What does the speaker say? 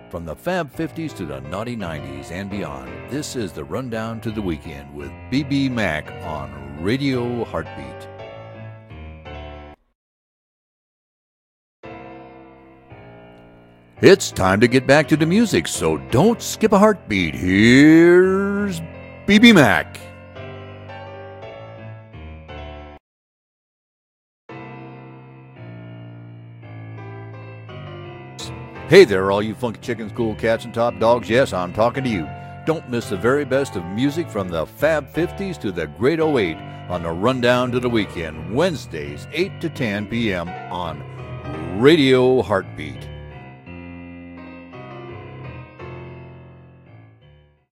From the Fab 50s to the naughty 90s and beyond, this is the Rundown to the Weekend with BB Mac on Radio Heartbeat. It's time to get back to the music, so don't skip a heartbeat. Here's BB Mac. Hey there, all you funky chickens, cool cats, and top dogs. Yes, I'm talking to you. Don't miss the very best of music from the Fab 50s to the Great '08 on the Rundown to the Weekend, Wednesdays, 8 to 10 p.m. on Radio Heartbeat.